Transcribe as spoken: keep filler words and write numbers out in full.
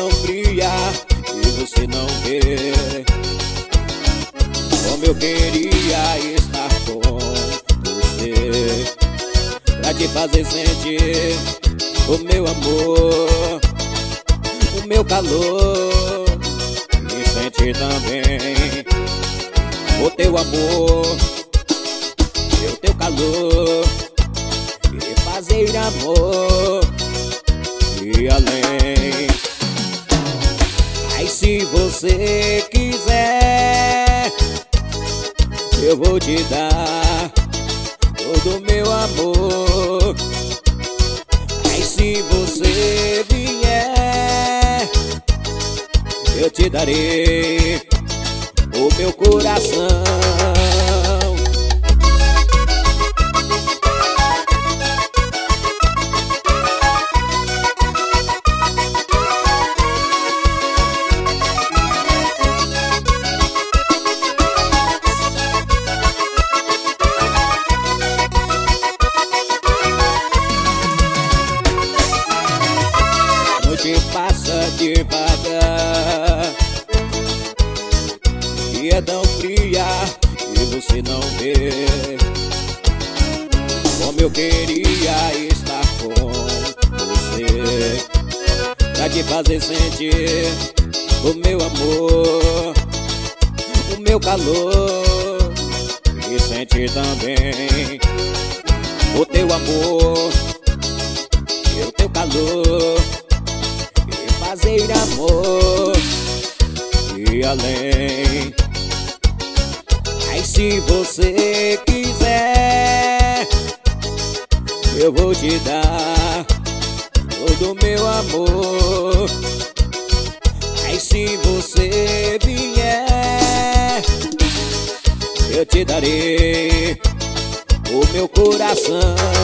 tão fria e você não vê como eu queria estar com você, pra te fazer sentir o meu amor, o meu calor, e sentir também o teu amor e o teu calor, e fazer amor e além. Mas se você quiser, eu vou te dar todo o meu amor. Mas se você vier, eu te darei o meu coração. Passa devagar e é tão fria e você não vê como eu queria estar com você, pra te fazer sentir o meu amor, o meu calor, e sentir também o teu amor e o teu calor, fazer amor e além. Mas se você quiser, eu vou te dar todo o meu amor. Mas se você vier, eu te darei o meu coração.